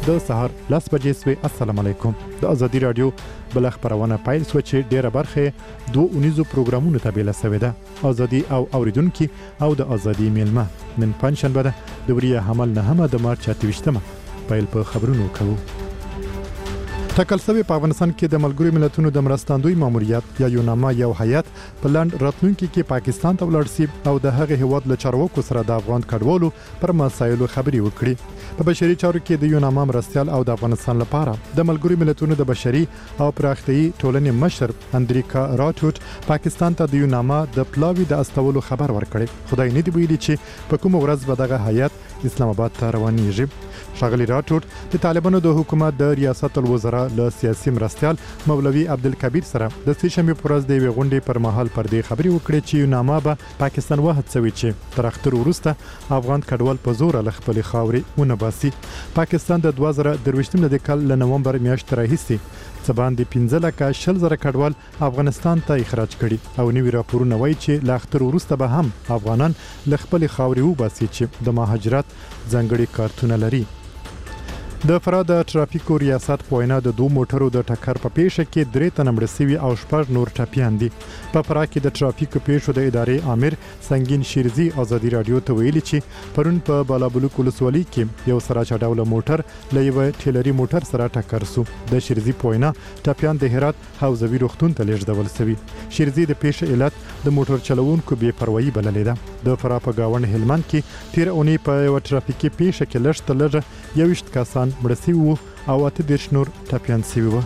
د سهار 10 بجې سوی. السلام علیکم. د ازادي رادیو بل خبرونه پایل سو چې ډیره برخه 2 پروګرامونو ته بیل سوی ده. ازادي او اوریدونکو او د ازادي میلمه نن پنځشنبه ده د وریه حمل نه هم د مارچ 28مه پایل په خبرونو کوو. ټاکل شوی په افغانستان کې د ملګرو ملتونو د مرستندوی ماموریت یا یوناما یو هیئت په لاند راتلونکي کې پاکستان ته ولاړ شي او د هغه هیواد له چارواکو سره د افغان کډوالو پر مسایلو خبري وکړي. په بشري چارو کې د یوناما مرستيال او د افغانستان لپاره د ملګرو ملتونو د بشري او پراختیايي ټولنې مشر اندریکا راټوټ پاکستان ته د یوناما د پلاوی د استولو خبر ورکړي. خدای نه دی ویلي چې په کوم ورځ به دغه هیئت اسلام آباد ته روانيږي. ښاغلي راټوټ د طالبانو د حکومت د ریاست الوزرا له سیاسي مرستيال مولوي عبدالکبیر سره د سېشنبه پر ورځ د غونډې پر مهال پر دې خبري وکړي چې یوناما به پاکستان وهڅوي چې تر اختر وروسته افغان کډوال په زور له خپل خاورې ونباسي. پاکستان د 2023 د کال له نومبر میاشتې راهیسې څه باندې 15,000 کډوال افغانستان ته اخراج کړي او نوی راپورونه وایي چې له اختر وروسته به هم افغانان له خپل خاورې وباسي چې د مهاجرت ځانګړي کارتونه لري. د فراه د ټرافیکو ریاست په وینا د 2 موټرو د ټکر په پیښه کې 3 تنه مړ شوي او 6 نور ټپیان دي. په فراه کې د ټرافیکو پیښو د ادارې امیر سنگین شیرزي ازادي رادیو ته ویلي چې پرون په بالابلوک ولسوالۍ کې یو سره چاډاوله موټر له یو ټیلري موټر سره ټکر شو. د شیرزي په وینا ټپیان د هرات حوزوي روغتون ته لیږدول شوي. شیرزي د پیښې علت د موټر چلوونکو بې پروايي بللې ده. د فراه په گاوند هلمند کې تیر اونۍ په یو ټرافیکي پیښه کې لږ 20 کسان مړسي وو او 8 نور ټپیان شوي وو.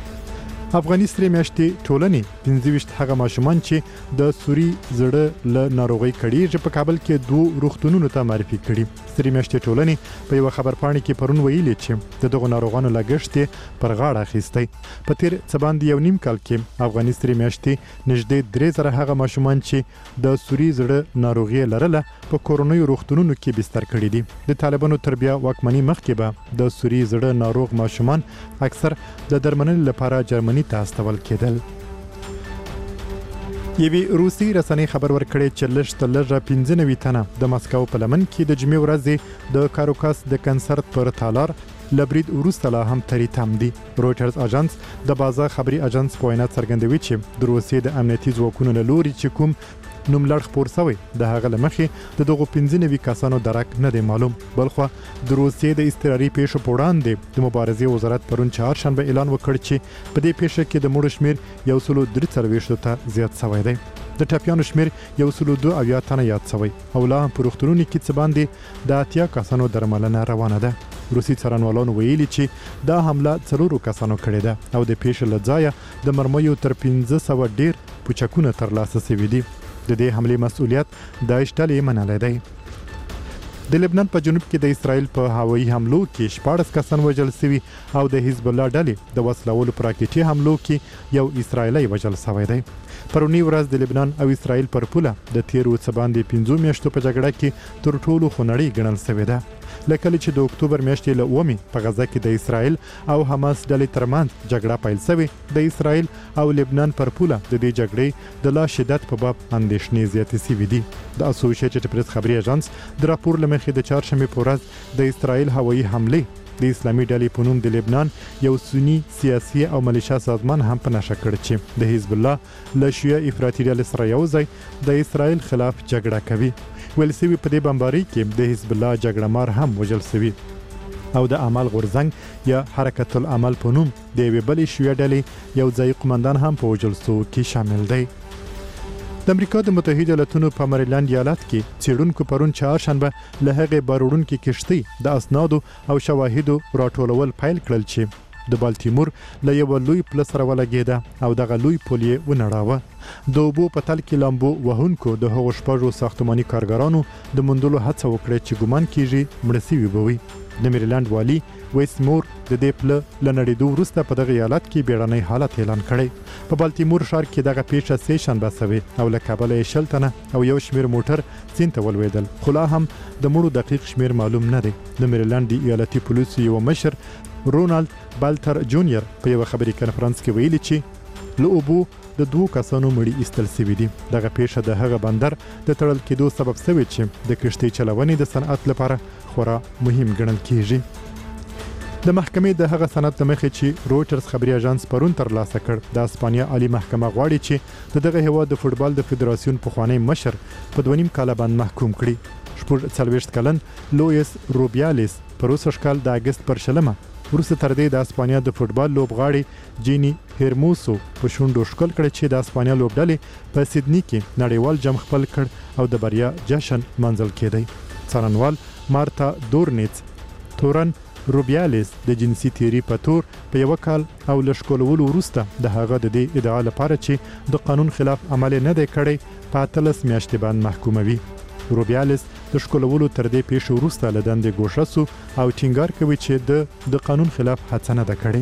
افغاني سرې میاشتې ټولنې 25 هغه ماشومان چې د سوري زړه له ناروغي کړي په کابل کې 2 روغتونونو ته معرفي کړي. سرې میاشتې ټولنې په یو خبرپاڼه کې پرون ویلي چې دغه ناروغانو لګښت پر غاړه اخیستی. په تیر څه باندې یو نیم کال کې افغاني سرې میاشتې نږدې 3000 هغه ماشومان چې د سوري زړه ناروغي لرله په کورونیو روغتونونو کې بستر کړي دي. د طالبانو تربیه واکمنۍ مخکې به د سوري زړه ناروغ ماشومان اکثر د درملنې لپاره جرمني ته استول کېدل. یوې روسي رسنۍ خبر ورکړی چې لږ 15 تنه د مسکو په لمن کې د جمعې ورځې د کاروکاس د کنسرت پر تالار لبرید وروسته لا هم تری تم دي. رويټرز اژانس د بازار خبري اژانس په وینا څرګندوي چې د روسیې د امنیتي ځواکونو له لوري چې کوم نوم لړ خپور شوی د هغه لمخې د دغه 15 کسانو درک نه دی معلوم. بلخو د روسیې د استراري پیښو په وړاندې د مبارزې وزارت پرون چهارشنبه اعلان وکړ چې په دې پیښه کې د مړو شمیر 143 ته زیات شوی دی. د ټپیانو شمیر 102 تنه یاد شوی او لا هم په روغتونونو کې څه باندې د 80 کسانو درملنه روانه ده. روسي څارنوالانو ویلي چې دا حمله 4 کسانو کړې ده او د پیښې له ځایه د مرمیو تر 1500 ډیر پوچکونه ترلاسه شوي دي. د دې حمله مسؤلیت داعش ډلې منلې ده. د لبنان په جنوب کې د اسرائیل په هوایي حملو کې 14 کسان وژل شوي او د حزب الله ډلې د وسلوالو په راکټي حملو کې یو اسرائیلی وژل شوی دی. پرونی ورځ د لبنان او اسرائیل پر پوله د تیرو څه باندې 15 میاشتو په جګړه کې تر ټولو خونړۍ ګڼل شوې ده. لکه چې د اکتوبر میاشتې له 9 په غزه کې د اسرائیل او حماس ډلې ترمنځ جګړه پیل شوې. د اسرائیل او لبنان پر پوله د دې جګړې د لا شدت په باب اندېښنې زیاتې شوې دي. د اسوسییټډ پریس خبري اژانس د راپور لمخې د چهارشنبه په ورځ د اسرائیل هوایي حمله د اسلامي ډلې په نوم د لبنان یو سنی سیاسي او ملیشیا سازمان هم په نشه کړ چې د حزب الله له شیعه افراطي ډلې سره یو ځای د اسرائیل خلاف جګړه کوي. ویل شوي په دې بمبارۍ کې د حزب الله جګړه مار هم وژل شوي او د عمل غورځنګ یا حرکت العمل په نوم د یوې بلې شیعه ډلې یو ځای قومندان هم په وژل شوو کې شامل دی. د امریکا د متحده ایالاتونو په مریلند ایالت کې څېړونکو پرون چهارشنبه له هغې باروړونکې کښتۍ د اسنادو او شواهدو راټولول پیل کړل چې د بالتیمور له یو لوی پل سره ولګېده او دغه لوی پل یې ونړاوه. د اوبو په تل کې لامبو وهونکو د هغو 6 ساختماني کارګرانو د موندلو هڅه وکړه چې ګمان کیږي مړه شوي به وي. د میریلند والي ویسمور د دې پل له نړېدو وروسته په دغه ایالت کې بیړنی حالت اعلان کړی. په بالتیمور ښار کې دغه پیښه سې شنبه شوې او له کابله یې 60 تنه او یو شمیر موټر سیند ته ولوېدل. خو لا هم د مړو دقیق شمیر معلوم نه دی. د میریلند د ایالتي پولیسو یو مشر رونالد بالتر جونیور په یو خبري کانفرنس کې ویلي چې له اوبو د 2 کسانو مړي ایستل شوي دي. دغه پیښه د هغه بندر د تړل کېدو سبب شوی چې د کشتۍ چلونې د صنعت لپاره خورا مهم ګڼل کیږي. د محکمې د هغه سند د مخې چې رويټرز خبري اژانس پرون ترلاسه کړ د اسپانیا عالی محکمه غواړي چې دغه هیواد د فوتبال د فدراسیون پخوانی مشر په 2.5 کال باندې محکوم کړي. 40 کلن لوئیس روبیالیس پر اوسه کال د اگست پر شلمه ورسته تر دې د اسپانیا د فوتبال لوبغاړي جینی هرموسو په شونډو شکل کړ چې د اسپانیا لوبډلې په سیدنی کې نړیوال جام خپل کړ او د بریا جشن منځل کېدی. څارنوال مارتا دورنیتس تورن روبیالیس د جنسي تیری په تور په یو کال او لشکولولو وروسته د هغه د دې ادعا لپاره چې د قانون خلاف عمل نه دی کړی په 13 میاشتې باندې محکوموي. روبیالیس د شکولولو تر دې پیښو وروسته له دندې ګوښه سو او ټینګار کوي چې د قانون خلاف هڅه نه ده کړې.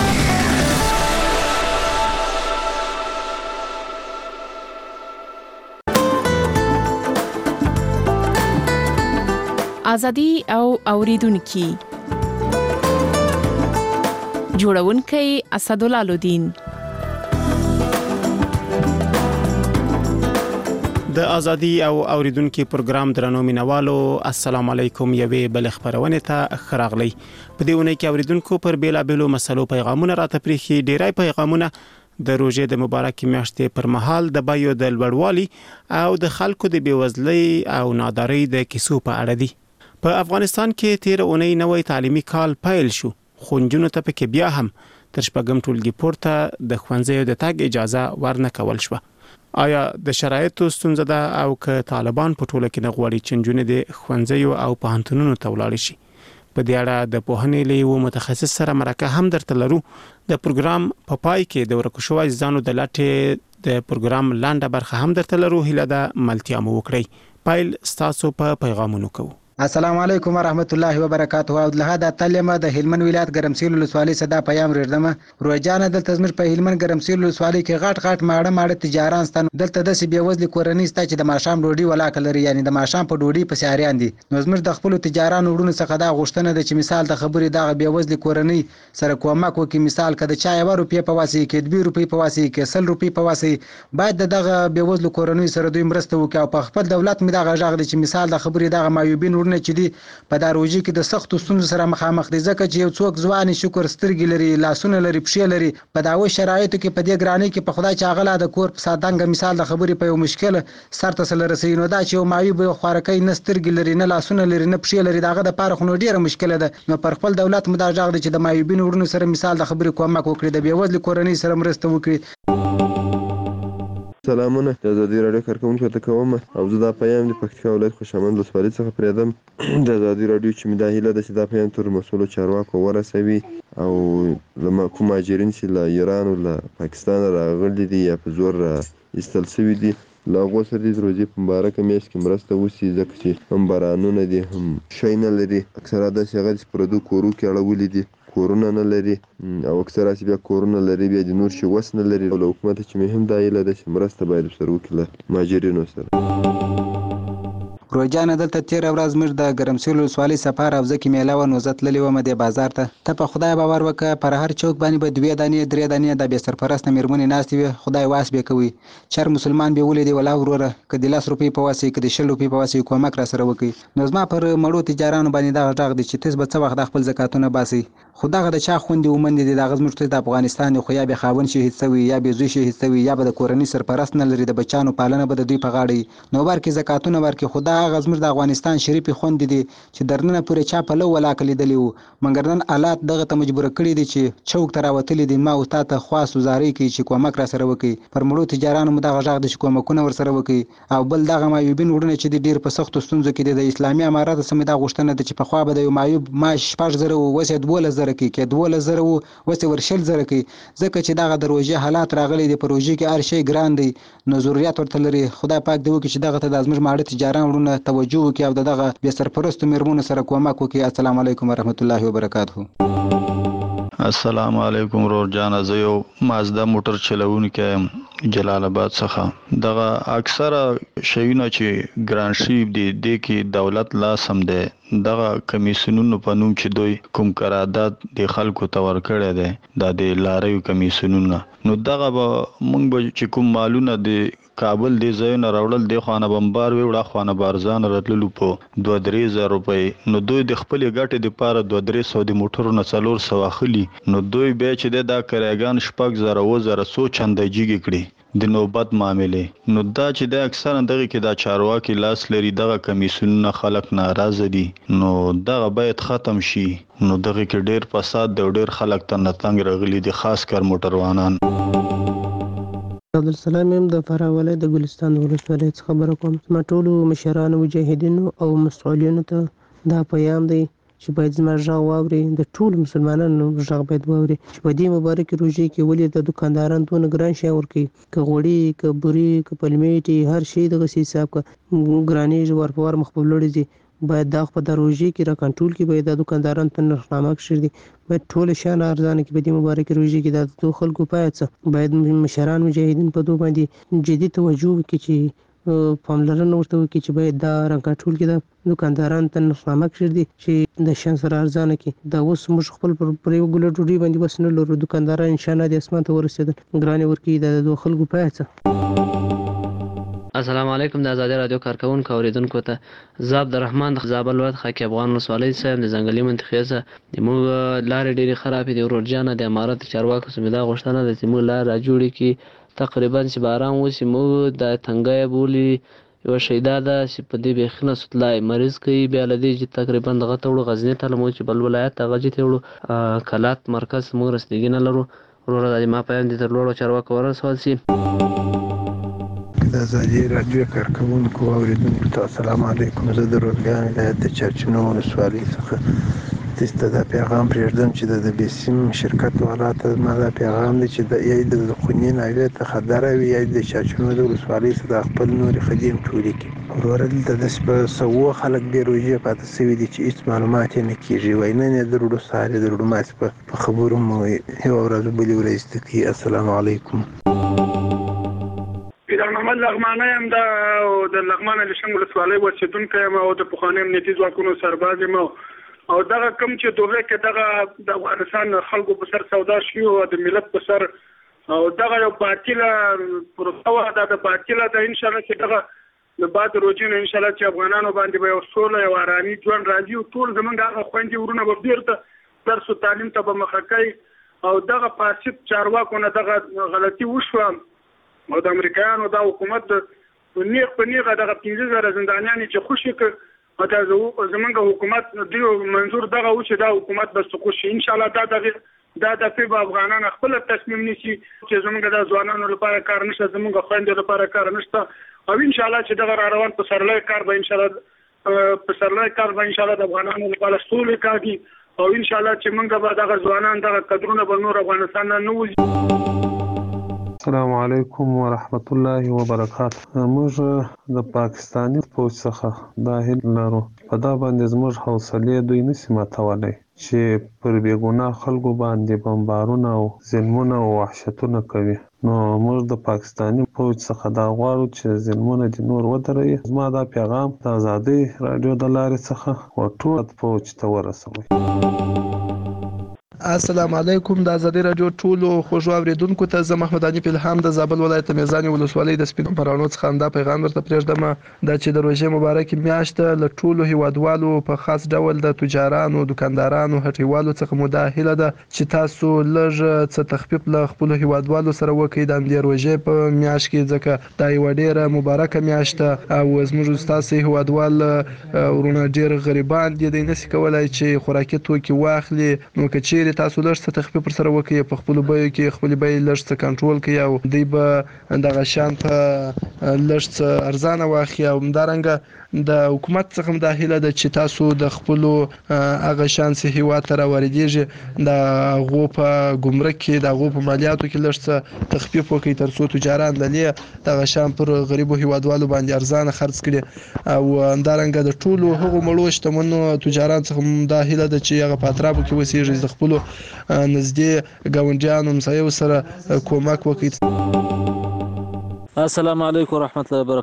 ازادي او اوریدونکو جوړونکی اسدالله لودین. د ازادي او اوریدونکو پروګرام درنو مینوالو السلام علیکم. یوې بل خبرونه ته خراغلی په دیونه کې اوریدونکو پر بیلابلو مسلو پیغامونه راته پریخي. ډیری پیغامونه د روزې د مبارک میاشتې پر مهال د بایو د لوړوالي او د خلکو د بیوزلۍ او نادارۍ د کیسو په اړه دي. په افغانستان کې 13 اونۍ نوې تعلیمي کال پیل شو خو نجونو ته پکې بیا هم تر شپږم ټولګي پورته د ښوونځیو د تګ اجازه ورنه کول شوه. آیا د شرایطو ستونزه ده او که طالبان په ټوله کې نه غواړي چې نجونې د ښوونځیو او پوهنتونونو ته ولاړ شي؟ په دې اړه د پوهنې له یو متخصص سره مرکه هم درته لرو. د پروګرام په پای کې د ورکو شوی ځانو د لاټې د پروګرام لاندې برخه هم درته لرو. هیله ده ملتیا مو وکړئ. پایل ستاسو په پیغامونو کوو. السلام علیکم ورحمت الله وبرکاته. او له دا تلمه د هلمند ولایت ګرمسیل ولسوالۍ صدا پیام ردمه روزانه دلته زمر په هلمند ګرمسیل ولسوالۍ کې غټ ماړه تجاران ستن دلته د سی بیوزل کورنۍ ستا چې د ماشام ډوډۍ ولاکه لري، یعنی د ماشام په ډوډۍ په سیاریان دي. نو زمر د خپل تجاران وړونو څخه دا غوښتنه ده چې مثال د خبرې د بیوزل کورنۍ سره کومک وکړي. مثال کده چا 1 روپیه په واسي کې 2 روپیه په واسي کې 100 روپیه په واسي باید دغه بیوزل کورنۍ سره دوی مرسته وکړي او په خپل دولت می دغه ژغ دي چې مثال د خبرې دغه مایوبین ورنه چې دي په داروجي کې د سختو ستونزو سره مخامخ دي، ځکه چې یو څوک ځوان شکر سترګې لري، لاسونه لري، پښې لري. په داوي شرایطو کې په دې ګرانۍ کې په خدای چې اغلا د کور په سادنګ مثال د خبرې په یو مشکل سر ته سره رسي. نو دا چې یو مایوب خوارکۍ نه سترګې لري، نه لاسونه لري، نه پښې لري، داغه د پاره خو ډیره مشکله ده. نو پر خپل دولت مداجغ دي چې د مایوبین ورونو سره مثال د خبرې کومک وکړي، د بیوزل کورنۍ سره مرسته وکړي. سلامونه، د ازادي رادیو کارکونکو ته کوم او زه دا پیام د پکتیکا ولایت خوشامند ولسوالۍ څخه پریدم. د ازادي رادیو چې مې دا هیله ده چې دا پیام تر مسؤلو چارواکو ورسوي او لما کوم مهاجرین چې له ایران او له پاکستان راغلي دي یا په زور ایستل شوي دي له هغو سره د روزې په مبارکه میاشت کې مرسته وشي، ځکه چې هم بارانونه دي هم شی نه لري. اکثره داسې هغه چې پردو کورو کې اړولي دي، کورونه نه لري او اکثره چې بیا کورونه لري بیا د نور شي وس نه لري. او له حکومت چې مهم دا هیله ده چې مرسته باید سره وکړي له مهاجرینو سره. روزانه دلته 13 ورځ مر د ګرمسیل ولسوالۍ سفر او ځکه میله و نوزت للی و مده بازار ته په خدای باور وکه پر هر چوک باندې به 2 دانې 3 دانې د به سرپرست میرمنې ناشتي وي. خدای واس به کوي چر مسلمان به ولې دی ولا وروره کدي 10 روپۍ په واسي کدي 60 روپۍ په واسي کومک را سره وکي. نو زما پر مړو تجارانو باندې دا غږ دي چې تاسو به څه وخت خپل زکاتونه باسي. خدای د چا خوندې ومند دي د غزمرته د افغانستان خو یا به خاون شهید سوي یا به زوی شهید سوي یا به د کورنۍ سرپرست نه لري، د بچانو پالنه به د دوی په غاړه. نو ورکه زکاتونه ورکه خدای غزمر د افغانستان شریف خوند دي چې درنه پورې چا په لو ولا کلی دلی وو. مګر نن حالات دغه ته مجبور کړی دي چې چوک تر وتلی دي. ما او تاسو خاص وزاري کوي چې کومک را سره وکي. پر مړو تجارانو مدغه ژغ د کومکونه ور سره وکي. او بل دغه مایوبین وړونه چې ډیر په سختو ستونزو کې د اسلامي امارات سم د غوښتنه ده چې په خوا به د مایوب ماش 5000 وسه 12000 کې 12000 وسه ورشل زره کې، ځکه چې دغه د روزي حالات راغلي دي. په روزي کې هر شی ګران دي، نو ضرورت ورته لري. خدای پاک دی وکي چې دغه ته د ازمر ماړه تجاران وړونه توجه وکي او دغه به سرپرست میرمنو سره کومک وکي. السلام علیکم ورحمت الله وبرکاته. السلام علیکم رور جان، زه یو مازدا موټر چلوونکی جلال آباد څخه. دغه اکثره شیونه چې ګران شي دي د کې دولت لا سم ده دغه کمیسیونونو په نوم چې دوی کوم قرارداد د خلکو ته ورکړی دی د لاریو کمیسیونونه، نو دغه به موږ به چې کوم مالونه د کابل دی ځایونه راوړل دی خوانه بمبار ویوړه خوانه بارزان راتللو په 2-3 روپۍ، نو دوی د خپلې ګټې دپاره 200-300 د موټرو نه 400 اخلي، نو دوی بیا چې دی دا کراګان 6,000 څو چنده جیږي کړي د نوبت معاملې، نو دا چې دی اکثرا دغه کې دا چارواکي لاس لري، دغه کمیسیونونه خلک ناراضه دي، نو دغه باید ختم شي. نو دغه کې ډیر فساد دی او ډیر خلک ته نتنګ راغلي دي، خاص کر موټروانان. عبدالسلام یم د فراه ولایت د ګلستان ولسوالۍ څخه خبره کوم. زما ټولو مشرانو مجاهدینو او مسؤلینو ته دا پیغام دی چې باید زما غږ واوري، د ټولو مسلمانانو غږ باید واوري چې په دې مبارکې روژې کې ولې د دکانداران دونه ګران شی ورکوي، که غوړي که بورې که پلمېټې هر شی دغسې حساب که ګرانېږي ور په ور مخ په لوړې ځي، باید دا په د روژې کې را کنټرول کړي، باید د دکاندارانو ته نرخنامه کښېږدي دي، باید ټول شیان ارزانه کړي په دې مبارکې روژې کې. دا د خلکو باید څه باید مشران مجاهدین په دو باندې جدي توجه وکړي چې پاملرنه ورته وکړي چې باید دا را کنټرول کړي، د دکاندارانو ته نرخنامه کښېږدي چې د شیان سره ارزانه کړي. دا اوس موږ خپل پر یوه ګوله ډوډۍ باندې بس نه لرو، دکانداران انشاءالله د اسمان ته ورسېدل ګرانې ورکوي، دا د خلکو باید څه. السلام علیکم. د آزادي رادیو کارکونکو اوریدونکو ته زه عبدالرحمن د زابل ولایت خاکی افغان ولسوالۍ صاحب د ځنګلي منطقې څخه زموږ لارې ډېرې خرابې دي. ورور جانه د امارت چارواکو څخه مې دا غوښتنه ده چې موږ لار را جوړې کړي، تقریبا چې باران وشي موږ د تنګی بولي یوه شیدا ده چې په دې بیخي نه سطلای مریض کوي، بیا له دې چې تقریبا دغه ته وړو غزني ته لمو چې بل ولایت ته غجې ته وړو کلات مرکز موږ رسېدګي نه لرو. وروره دا ما پیام دې تر لوړو چارواکو ورسول شي. د آزادي رادیو کارکوونکو او اوریدونکو ته السلام علیکم. زه د روزګان ولایت د چرچینو ولسوالۍ څخه تاسو ته دا پیغام پرېږدم چې د بیسیم شرکت والا ته زما دا پیغام دی چې د یا د خوني ناوې ته خطره وي یا د چرچینو د ولسوالۍ څخه د خپل نورې خدیم ټولې کړي. وروره دلته داسې په سوو خلک دې روژې پاتې شوي دي چې هېڅ معلومات یې نه کېږي، وایي نن یې د روډو سهار یې د روډو ماسې په خبرو مو یوه ورځ بلې ورځ ته کوي. السلام علیکم. محمد لغمانه یم د لغمان لشم ولسوالۍ اوسېدونکی یم او د پخواني امنیتي ځواکونو سرباز یم او دغه کوم چې دوغې کې دغه د افغانستان خلکو په سر سودا شوي او د ملت په سر او دغه یو باطله پروسه وه، دا د باطله ده. انشاءالله چې دغه د بعد روژې نه انشاءالله چې افغانانو باندې به یو سوله یو ارامي ژوند راځي او ټول زموږ هغه خویندې ورونه به بېرته درس و تعلیم ته به مخه کوي او دغه فاسد چارواکو نه دغه غلطي وشوه او د امریکایانو دا حکومت نیغ په نیغه دغه 15,000 زندانیان چې خوشي کړ او دا زمونږ حکومت دیو منظور دغه و چې دا حکومت به سقوط شي. انشاءالله دا دفعه به افغانان خپل تصمیم نیسي چې زمونږ د ځوانانو لپاره کار نشته، زمونږ خویندو لپاره کار نشته او انشاءالله چې دغه را روان په سرلوی کار به انشاءالله د افغانانو لپاره سولې کاږي او انشاءالله چې موږ به دغه ځوانان دغه قدرونه به نور افغانستان نه وځي. السلام علیکم ورحمت الله وبرکاته. موږ د پاکستاني فوج څخه دا هیله لرو په دا باندې زموږ حوصلې دوی نشي ماتولی چې پر بېګناه خلکو باندې بمبارونه او ظلمونه او وحشتونه کوي. نو موږ د پاکستاني فوج څخه دا غواړو چې ظلمونه دې نور ودروي. زما دا پیغام د آزادۍ راډیو د لارې څخه ټول فوج ته ورسوئ. السلام علیکم. د آزادي راډیو ټولو خوږو اوریدونکو ته زه محمد علي الهام د زابل ولایت میزان ولسوالۍ د سپینو پرانو څخه همدا پیغام ورته پرېږدم دا چې د روژې مبارکې میاشت له ټولو هیوادوالو په خاص ډول د تجارانو، دکاندارانو، هټیوالو څخه مو دا هیله ده چې تاسو لږ څه تخفیف له خپلو هیوادوالو سره وکړئ د همدې روژې په میاشت کې، ځکه دا یوه ډېره مبارکه میاشت ده او زموږ ستاسې هیوادوال ورونه ډېر غریبان دي، دوی نشي کولی چې خوراکي توکي واخلي. نو که چیرې تاسو لږ څه تخفیف پر سره وکړئ په خپلو بیو کې خپلې بیې لږ څه کنټرول کړئ او دوی به دغه شیان په لږ څه ارزانه واخلي او همدارنګه د حکومت څخه هم دا هیله ده چې تاسو د خپلو هغه شیان چې هیواد ته راواردېږي د هغو په ګمرک کې د هغو په مالیاتو کې لږ څه تخفیف وکړئ تر څو تجاران له دې دغه شیان پر غریبو هیوادوالو باندې ارزانه خرڅ کړي او همدارنګه د ټولو هغو مړو شتمنو تجاران څخه هم دا هیله ده چې هغه په اطرافو کې اوسېږي د خپلو نږدې ګاونډیانو همسایو سره کومک وکړي. السلام علیکم ورحمت الله وبرکاته.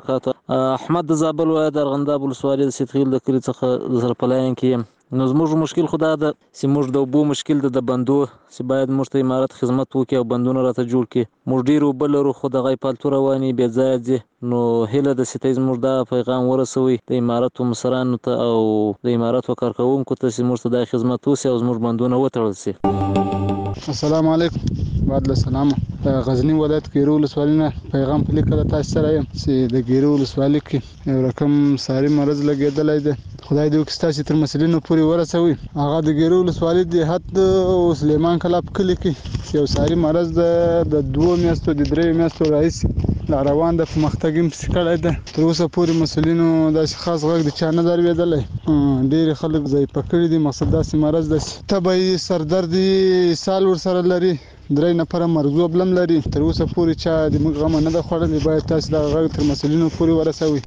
احمد د زابل ولایت ارغنداب ولسوالۍ د سیدخیل د کلي څخه د سرپلاین کې نو زموږ مشکل خدا ده چې موږ د اوبو مشکل د بندو چې باید موږ ته امارت خدمت وکړي او بندونه راته جوړ کړي موږ ډېر اوبه لرو خو دغه پالتو رواني بې ځایه ځي نو هیله ده چې زموږ دا پیغام ورسوي د امارت مشرانو ته او د امارت کارکوونکو ته چې موږ ته دا خدمت وشي او زموږ بندونه وتړل شي. السلام علیکم. بعد له سلامه غزنی ولایت ګیرو ولسوالۍ نه پیغام په لیکل تاسو سره یم چې د ګیرو ولسوالۍ کې یو رقم ساري مرض لګېدلی دی. خدای دې وکړي چې تر مسلینو پورې ورسوي. هغه د ګیرو ولسوالۍ د حد او سلیمان کلا په کلي کې یو ساري مرض د 2 میاشتو د 3 میاشتو راهیسې لا روان د پرمختګ هم کړی ده. تر اوسه پورې مسلینو داسې خاص غږ د چا نه در اورېدلی. ډېر خلک ضعیفه کړي دي. مقصد داسې مرض ده چې تبه سردرد سال ورسره لري. 3 نفره مرګ بلم لري. تر اوسه پورې چا د موږ غم نه ده خوړلې. باید تاسو دا غږ تر مسلینو پورې ورسوي.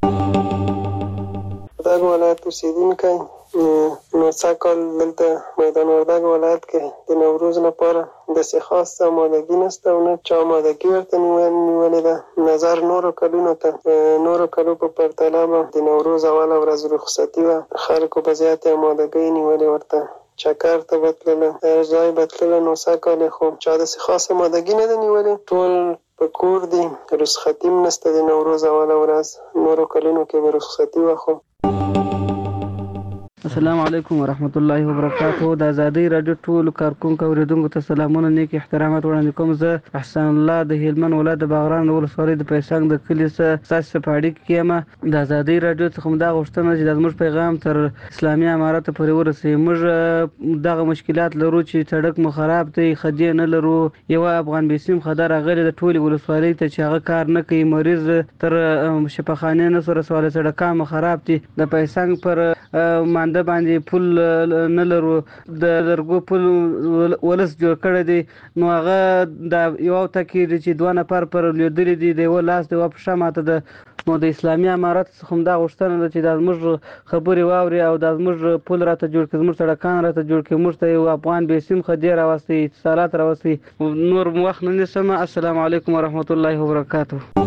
وردګ ولایت اوسیدونکی نو څکل دلته میدان وردګ ولایت کې د نوروز لپاره داسې خاصه آمادګي نشته او نه چا آمادګي ورته نیولې ده. نظر نورو کلونو ته نورو کلو په پرتله به د نوروز اوله ورځ رخصتي وه. خلکو په زیاتې آمادګۍ نیولې ورته. چکر ته بتلله ځای بتلله نو سږکال خو چا داسې خاصه آمادګي نه ده نیولې. ټول په کور دي. رخصتي هم نشته د نوروز اوله ورځ. نورو کلونو کې به رخصتي وه. خو السلام علیکم ورحمت الله وبرکاته. د ازادۍ راډیو ټولو کارکونکو اوریدونکو ته سلامونه نیک احترامات وړاندې کوم. زه احسان الله د هلمند ولایت د باغران ولسوالۍ د پیسنګ د کلي څخه ستاسو په اړیکه کې یم. د ازادۍ راډیو څخه دا غوښتنه چې زموږ پیغام تر اسلامي امارت پورې ورسوي. موږ دغه مشکلات لرو چې سړک مو خراب دی، خدي نه لرو. یو افغان بیسیم خدای راغلی د ټولې ولسوالۍ ته چې هغه کار نه کوي. مریض تر شفاخانې نه سره رسولی. سړکان مو خراب دي. د پیسنګ پر مانده باندې پل نه لرو. د لرګو پل ولس جوړ کړی دی. نو هغه د یو تکي چې 2 نفر پر لیدلې دي د یو لاس د پښه ماته ده. نو د اسلامي امارت څخه دا غوښتنه ده چې د موږ خبرې واوري او د موږ پل راته جوړ کړي، موږ سړکان راته جوړ کړي، موږ ته یو افغان بیسیم خدای راوستي، اتصالات راوستي. نور وخت نه نسم. السلام علیکم ورحمت الله وبرکاته.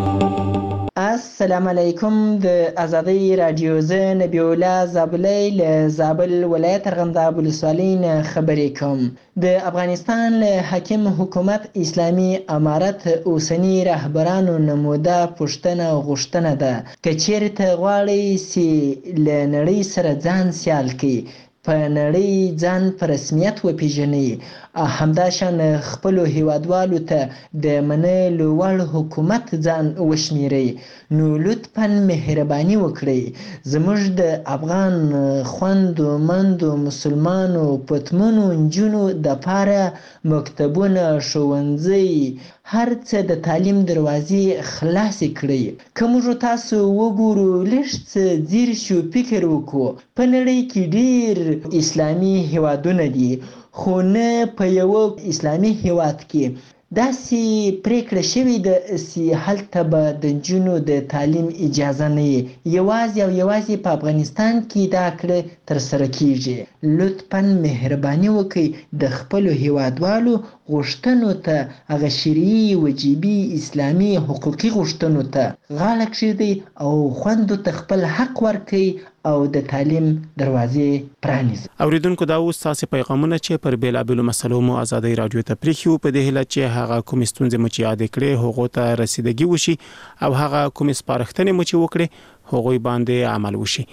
السلام علیکم. د ازادۍ رادیو زه نبی الله زابلی له زابل ولایت ارغنداب ولسوالۍ نه خبرې کوم. د افغانستان له حاکم حکومت اسلامي امارت اوسنی رهبرانو نموده پوښتنه غوښتنه ده که چیرته غواړي چې له نړۍ سره ځان سیال کړي، په نړۍ ځان په رسمیت وپیژني، همداشان خپلو هیوادوالو ته د منلو وړ حکومت ځان وشمیري، نو لطفاً مهرباني وکړئ. زموږ د افغان خویندو مندو مسلمانو پتمنو نجونو دپاره مکتبونه، ښوونځي، هر څه د تعلیم دروازې خلاصې کړئ. که موږ تاسو وګورو لږ څه ځیر شو فکر وکړو. په نړۍ کې ډېر اسلامي هیوادونه دي خو نه په یو اسلامي هیواد کې داسې پریکړه شوې ده چې هلته به د نجونو د تعلیم اجازه نه وي. یوازې او یوازې په افغانستان کې دا کړه ترسره کیږي. لطفاً مهرباني وکړئ د خپلو هیوادوالو غوښتنو ته، هغه شرعي وجیبي اسلامي حقوقي غوښتنو ته غاړه کېږدئ او خویندو ته خپل حق ورکړئ او د تعلیم دروازې پرانیزي. اوریدونکو دا اوس تاسو پیغامونه چې پر بیلابلو مسلو مو ازادۍ رادیو ته پریښیو په دې هیله چې هغه کوم ستونزې مو چې یاد کړې هغه ته رسیدګي وشي او هغه کوم سپارښتنې مو چې وکړي هغه باندې عمل وشي.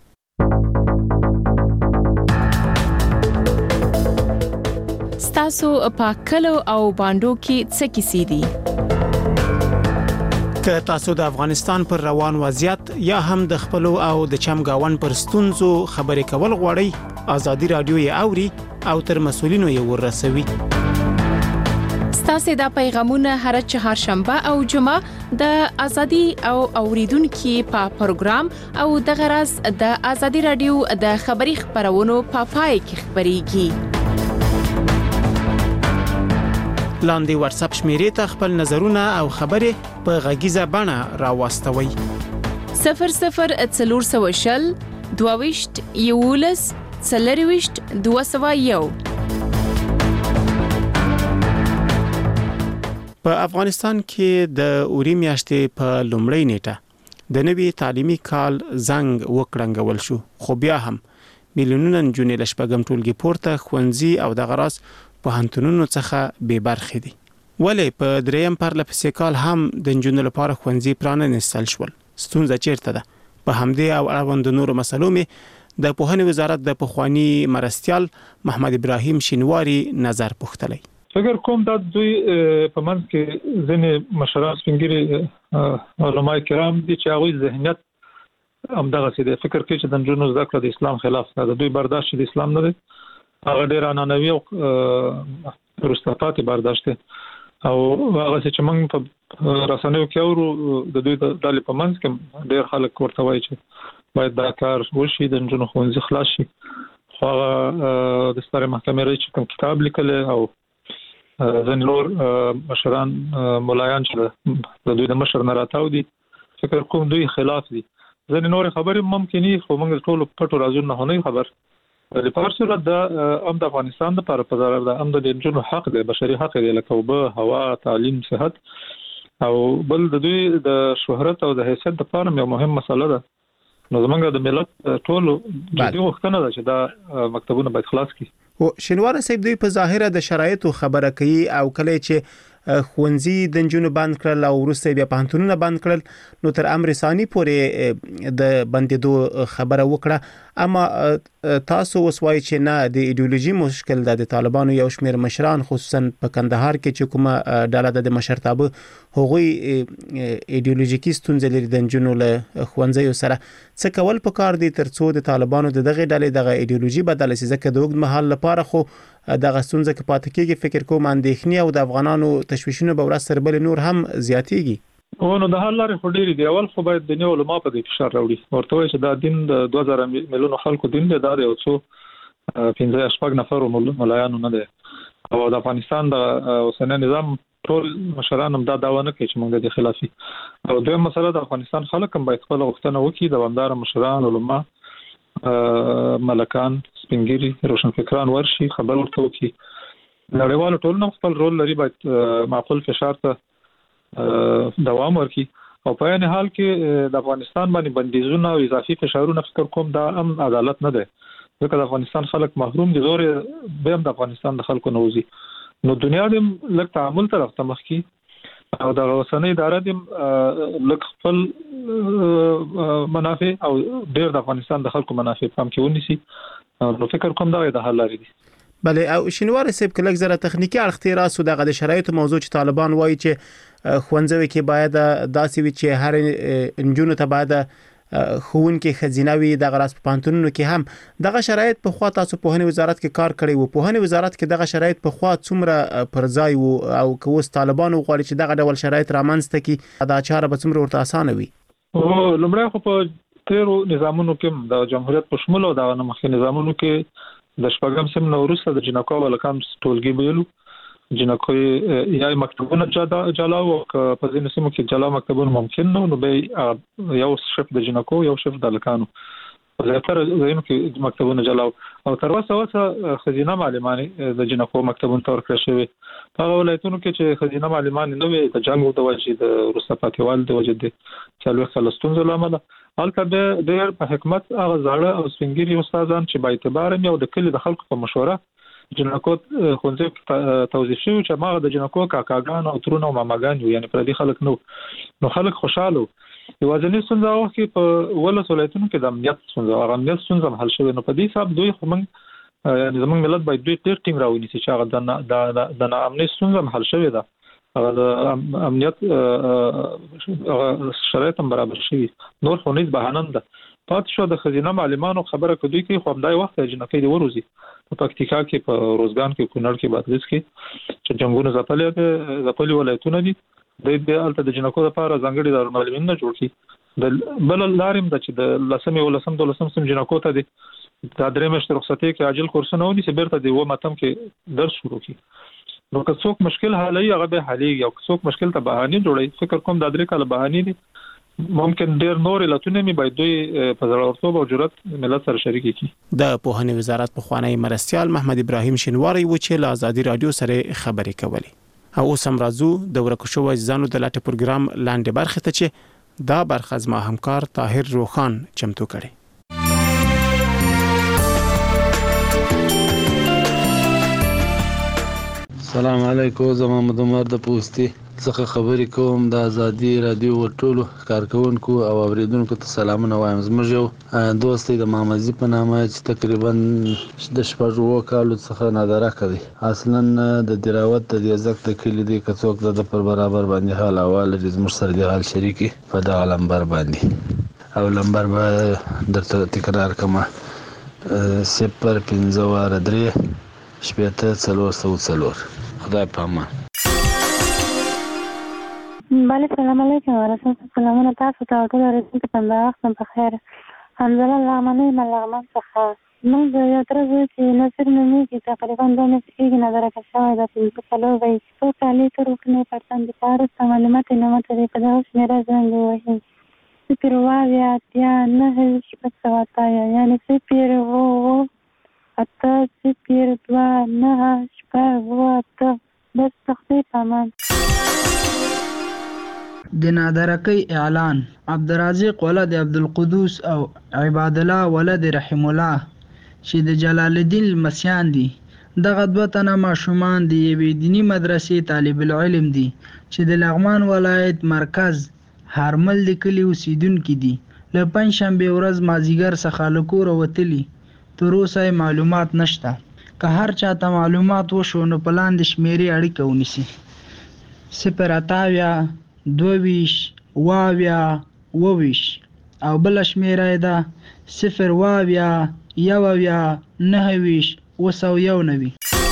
ستاسو په کلو او باندو کې څه کیسې دي؟ که تاسو د افغانستان پر روان وضعیت یا هم د خپلو او د چمګاون پر ستونزو خبرې کول غواړئ، ازادي رادیو یې اوري او تر مسؤلینو یې ورسوي. ستاسو د پیغامونه هر چهارشنبه او جمعه د ازادي او اوریدونکو په پروګرام او د غرض د ازادي رادیو د خبري خبرونو په پای کې خبريږي. لاندې واتس اپ شمیرې ته خپل نظرونه او خبرې په غږیزه بڼه راوستوي. 0040 22 یولس 40 201. په افغانستان کې د اوري میاشتې په لومړۍ نیټه د نوي تعلیمي کال زنګ وکړنګول شو، خو بیا هم میلیونونه نجونې له شپږم ټولګي پورته ښوونځي او دغه راز پوهنتونونو څخه بې برخې دي. ولې په دریم پرله پسې کال هم د نجونو لپاره ښوونځي پرانستل شول؟ ستونزه چیرته ده؟ په همدې او اړوند نورو مسلو مې د پوهنې وزارت د پخوانی مرستیال محمد ابراهیم شینواری نظر پوښتلی. فکر کوم دا دوی په منځ کې ځینې مشران سپینګیري علما کرام دي چې هغوی ذهنیت همدغه سي دی، فکر کوي چې د نجونو زده کړه د اسلام خلاف ده. د دوی برداشت د اسلام نه دی، هغه ډېر عنعنوي او وروسته پاتې برداشت دی. او هغه چې موږ په رسنیو کې اورو د دوی د ډلې په منځ کې ډېر خلک ورته وایي چې باید دا کار وشي، د نجونو ښوونځي خلاص شي. خو هغه د سترې محکمې رئیس چې کوم کتاب لیکلی او ځینې نور مشران ملایان چې د دوی د مشر نه راتاو دي، فکر کوم دوی خلاف دي. ځینې نورې خبرې ممکن وي، خو موږ ټولو پټو رازونو نه نه خبر. په هر صورت دا هم د افغانستان لپاره په ضرر ده، هم د نجونو حق دی، بشري حق دی، لکه اوبه، هوا، تعلیم، صحت. او بل د دوی د شهرت او د حیثیت لپاره یو مهم مسله ده. نو زمونږ د ملت ټولو جدي غوښتنه ده چې دا مکتبونه باید خلاص کړي. او شینوار صاحب دوی په ظاهره د شرایطو خبره کوي او کله چې ښوونځي د نجونو بند کړل او وروسته بیا پوهنتونونه بند کړل، نو تر امر ثاني پورې د بندېدو خبره وکړه. اما تاسو اوس وایي چې نه، د ایډیولوژي مشکل ده. د طالبانو یو شمېر مشران خصوصا په کندهار کې چې کومه ډله د مشرتابه هغوی ایډیولوژیکي ستونزې لري د نجونو له ښوونځیو سره. څه کول پکار دي ترڅو د طالبانو د دغه ډلې دغه ایډیولوژي بدله شي؟ ځکه د اوږد مهال لپاره خو دغه ستونزه کې پاتې کېږي. فکر کوم اندېښنې او د افغانانو تشویشونه به ورځ تر بلې نور هم زیاتېږي. نو د حل لارې خو ډېرې دي. اول خو باید دیني علما په دې فشار راوړي، ورته وایي چې دا دین د 2000 میلیونو خلکو دین دی، دا د یو څو 15 نفرو ملایانو نه دی. او د افغانستان د اوسنی نظام ټول مشران هم دا دعوه نه کوي چې موږ د دې خلاف یو. او دویم مسله د افغانستان خلک هم باید خپل غوښتنه وکړي، دوامدار مشران، علما، ملکان، سپینګیري، روشنفکران ورشي، خبر ورته وکړي. نړیوالو ټولنه خپل رول لري، باید معقول فشار ته دوام ورکړي. او په عین حال کې د افغانستان باندې بندیزونه او اضافي فشارونه فکر کوم دا هم عدالت نه دی، ځکه د افغانستان خلک محروم دي، زور به هم د افغانستان د خلکو نه وځي. نو دنیا دې لږ تعامل طرف ته مخ کړي او د اوسنۍ اداره دې لږ خپل منافع او ډېر د افغانستان د خلکو منافع پام کې ونیسي. نو فکر کوم دا د حل لارې دي. بله، او شینوار صاحب که لږ زره تخنیکي اړخ ته راسو، دغه د شرایطو موضوع چې طالبان وایي چې ښوونځیو کې باید داسې وي چې هر نجونو ته باید ښوونکي ښځینه وي، دغه راز په پوهنتونونو کې هم دغه شرایط پخوا تاسو پوهنې وزارت کې کار کړی وو. پوهنې وزارت کې دغه شرایط پخوا څومره پر ځای وو او که اوس طالبان وغواړي چې دغه ډول شرایط رامنځته کړي، دا چاره به څومره ورته اسانه وي؟ لومړی خو په تیرو نظامونو کې د جمهوریت په شمول او د مخکې نظامونو کې د شپږم سم نو وروسته د جنکو او لکام ټولګي ویلو، جنکو یا مکتبونه جلا او په ځینو سیمو کې جلا مکتبونه ممکن نو به یو شف د جنکو یو شف د لکانو، زیاتره ځینو کې مکتبونه جلا او تر اوسه خزینه معلمانه د جنکو مکتبونه تور کړی شوی. هغه ولایتونو کې چې خزینه معلمانه نه وي د جنګ د وجې د وروسته پاتېوال د وجې د څلور خلستون زلامه البته ډېر په حکمت هغه زاړه او سپینګیري استادان چې با اعتبار یو د کلی د خلکو په مشوره جنکو ښوونځي توظیف شوي چې هغه د جنکو کاکاګان او ترونه او ماماګان یعنی پردي خلک نو خلک خوشاله. یوازینی ستونزه هغه کې په ولس ولایتونو کې د امنیت ستونزه، هغه امنیت ستونزه حل شوی. نو په دې حساب دوی خو موږ زموږ ملت باید ډېر ټینګ راونیسي چې هغه د ناامنۍ ستونزه حل شوې ده، هغه د امنیت شرایط هم برابر شوي. نور خو هیڅ بهانه نه ده پاتې شو. د ښځینه معلمانو خبره کوي کې خو همدای وخت جنکۍ د وروزي په پکتیکا کې، په روزګان کې، کونړ کې، بادغیس کې چې جنگونه ځپلي ولایتونه دي، د الته د جنکو لپاره ځانګړي دارالمعلمین نه جوړ شي. د بل لاریم د چې د لسمې ولسم 12 سم جنکو ته دي د درې میاشتې رخصتۍ کې عاجل کورسونه ونیسي، بیرته د و ماتم کې درس شروع کړي. نو که څوک مشکل حلوي هغه به حلېږي، او که څوک مشکل ته بهانې جوړوي، فکر کوم د 3 کاله بهانې دي، ممکن ډېر نور علتونه می باید دوی په زړورتوب او جرأت ملت سره شریک کړي. د پوهنې وزارت پخوانی مرستیال محمد ابراهیم شینواری و چې له آزادي رادیو سره خبرې کولې. او اوس هم راځو د ورکو شوو ځانو د لاټه پروګرام لاندې برخه ته چې دا برخه زما همکار طاهر روخان چمتو کړي. السلام علیکم. زما مدمر د پوسټي څخه خبرې کوم. د ازادي رادیو ټولو کارکونکو او اوریدونکو ته سلامونه وایم. زموږ یو دوست د مامزي په نامه چې تقریبا د 6 کالو څخه نادره کوي. اصلا د دراوت د ځک د کلی دی کڅوک د پر برابر باندې حال اواله د زموږ سره د حال شریکي په دا لمبر باندې او لمبر به درته تکرار کما 050 شپېته 404. خدای په امان. بله سلام علیکم ورحمت سلامونه تاسو ته ټول اوریدونکو ته د وخت په خیر. حمزه لغمنی ملغمن څخه موږ د یو تر څو چې نصر نومېږي تقریبا 2 میاشتې کېږي نظر شوی د په کلو وی څو کالي تر وکنه پرتند پاره معلومات نه مته په دغه شمیره زنګ وهي صفر واویا اتیا 9 شپږ سوه یعنی صفر و اته 0 2 9 شپږ و اته بس تختی تمام. د نادرکی اعلان عبدالرازق ولد عبدالقدوس او عباد الله ولد رحم الله چې د جلال الدین المسیان دي. دغه 2 تنه ماشومان د یوې دینی مدرسې طالب العلم دي چې د لغمان ولایت مرکز هرمل د کلی اوسیدونکي دي. له پنځشنبه ورځ مازیګر څخه له کوره وتلي. تر اوسه معلومات نشته. که هر چاته معلومات وشو نو په لاندې شمیرې اړیکه ونیسي. 0 22 واویا 22 او بل شمیره ده 0 واویا 1 9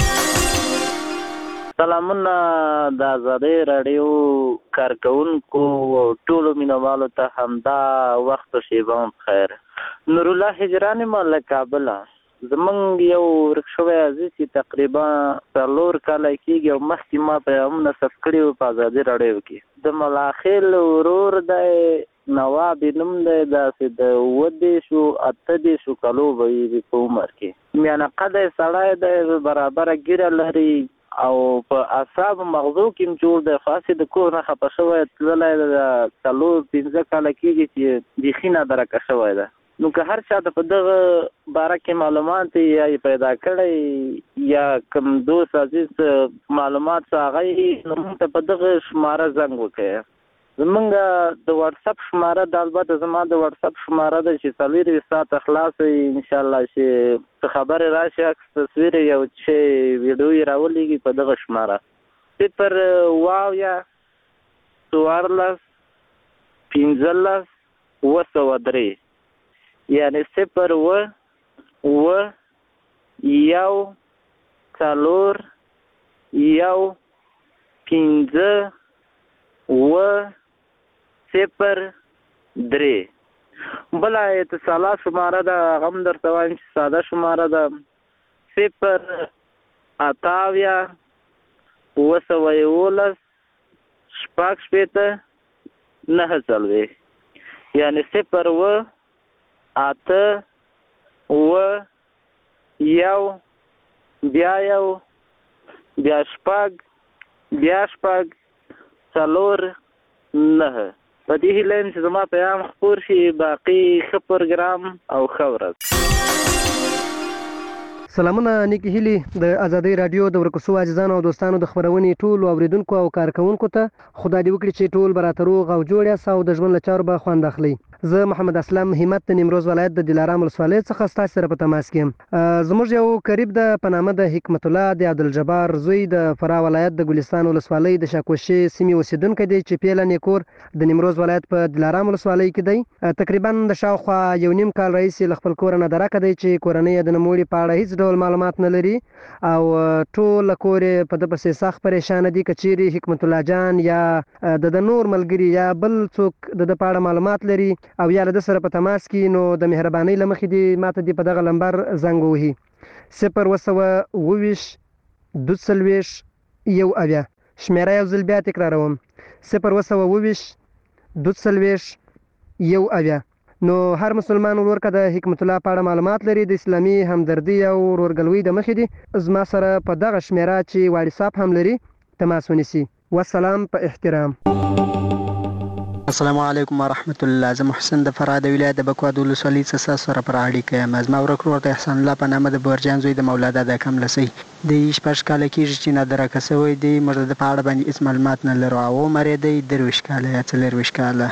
سلامونه د آزادي رادیو کارکونکو او ټولو مینوالو ته همدا وخت شیبه خیر. نور الله هجرانی مال کابل. زمونږ یو رښوی عزیز چې تقریبا 4 کاله کېږي او مخکې ما پیغامونه ثبت کړي وو په ازادي راډیو کې. د ملاخیل ورور دی نواب نوم دی داسې د 28 کالو به وي په عمر کې. میانه قده سړی دی برابره ګیره لري او په اعصاب مغزو کې جوړ دی. خاصې د کور نه خفه شوی تللی د 4-5 کاله کېږي چې بیخي نادرکه شوی ده. نو که هر چا په دغه باره کې معلومات یا پیدا کړی یا کوم دوست عزیز معلومات هغه نو موږ ته په دغه شماره زنګ وکړئ. زمونږ د واتساپ شماره د البته زما د واتساپ شماره ده چې 4 ساعت خلاص انشاءالله چې څه خبرې راشي عکس تصویر یو چې ویډیو یې راولېږي په دغه شماره 0 واویا 14 15 203 یعنی 0 و 1 4 15 و 03. بلا اتصالات شماره ده غم در توان چې ساده شماره ده 0 اتاویا 211 شپږ شپېته 9 یعنی 0 و 8 و 1 بیا 1 بیا شپږ بیا شپږ 4 9. په دې هیله چې زما پیغام خپور شي. باقي ښه پروګرام او ښه ورځ. سلامونه نیکی هیلی د آزادي رادیو د ورکوسو عزیزانو او دوستانو د خبرونې ټول اوریدونکو او کارکونکو ته خدای دې وکړي چې ټول براترو او جوړ یاست او د ژوند له چارو به خوند اخلي. زه محمد اسلام همت د نیمروز ولایت د دلارام ولسوالۍ څخه ستاسو سره په تماس کې یم. زموږ یو قریب د په نامه د حکمت الله د عبدالجبار زوی د فراه ولایت د ګلستان ولسوالۍ د شاکوشي سیمې اوسیدونکی دی چې پیله نیکور د نیمروز ولایت په دلارام ولسوالۍ کې دی. تقریبا د شاوخوا 1.5 کال راهیسې له خپل کور نه درکه دی چې کورنۍ د نوموړي په اړه هیڅ ډول معلومات نه لري او ټول کور په د پسې سخت پریشان دي. کچيري حکمت الله جان یا د نور ملګری یا بل څوک د پاړه معلومات لري او یا د سره په تماس کې نو د مهرباني لمخې دی ماته دی په دغه لمبر زنګ وهي 0 22 یو اویا شمیره یو ځل بیا تکراروم 0 22 یو اویا. نو هر مسلمان ورکه د حکمت الله په اړه معلومات لري د اسلامي همدردي او ورورګلوي د مخې دی زما سره په دغه شمیره چې واتساپ هم لري تماس ونیسي. والسلام په احترام. السلام علیکم ورحمت الله. زه محسن د فراه د ولایت د بکواد ولسوالۍ څخه سره پر اړیکه یم. زما ورک ورور د احسان الله په نامه د برجان زوی د مولا دادا کملسي د 16 کاله کېږي چې نادره کسوی دی. موږ د په اړه باندې هیڅ معلومات نه لرو. او عمر یې دی 23 کاله یا 24 کاله.